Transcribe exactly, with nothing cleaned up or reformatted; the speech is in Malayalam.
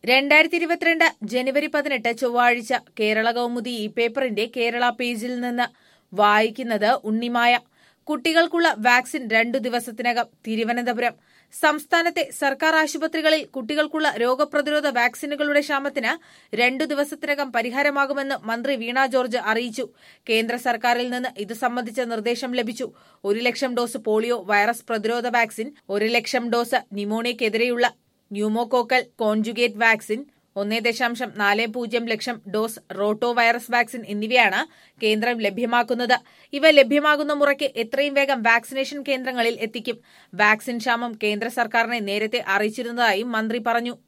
രണ്ടായിരത്തി ഇരുപത്തിരണ്ട് ജനുവരി പതിനെട്ട് ചൊവ്വാഴ്ച കേരള കൗമുദി ഈ പേപ്പറിന്റെ കേരള പേജിൽ നിന്ന് വായിക്കുന്നത് ഉണ്ണിമായ. കുട്ടികൾക്കുള്ള വാക്സിൻ രണ്ടു ദിവസത്തിനകം. തിരുവനന്തപുരം സംസ്ഥാനത്തെ സർക്കാർ ആശുപത്രികളിൽ കുട്ടികൾക്കുള്ള രോഗപ്രതിരോധ വാക്സിനുകളുടെ ക്ഷാമത്തിന് രണ്ടു ദിവസത്തിനകം പരിഹാരമാകുമെന്ന് മന്ത്രി വീണ ജോർജ് അറിയിച്ചു. കേന്ദ്ര സർക്കാരിൽ നിന്ന് ഇതു സംബന്ധിച്ച നിർദ്ദേശം ലഭിച്ചു. ഒരു ലക്ഷം ഡോസ് പോളിയോ വൈറസ് പ്രതിരോധ വാക്സിൻ, ഒരു ലക്ഷം ഡോസ് ന്യൂമോണിയക്കെതിരെയുള്ള ന്യൂമോകോക്കൽ കോൺജുഗേറ്റ് വാക്സിൻ, ഒന്നേ ദശാംശം നാല് പൂജ്യം lakh dose rota virus vaccine എന്നിവയാണ് കേന്ദ്രം ലഭ്യമാക്കുന്നത്. ഇവ ലഭ്യമാകുന്ന മുറയ്ക്ക് എത്രയും വേഗം വാക്സിനേഷൻ കേന്ദ്രങ്ങളിൽ എത്തിക്കും. വാക്സിൻ ക്ഷാമം കേന്ദ്ര സർക്കാരിനെ നേരത്തെ അറിയിച്ചിരുന്നതായും മന്ത്രി പറഞ്ഞു.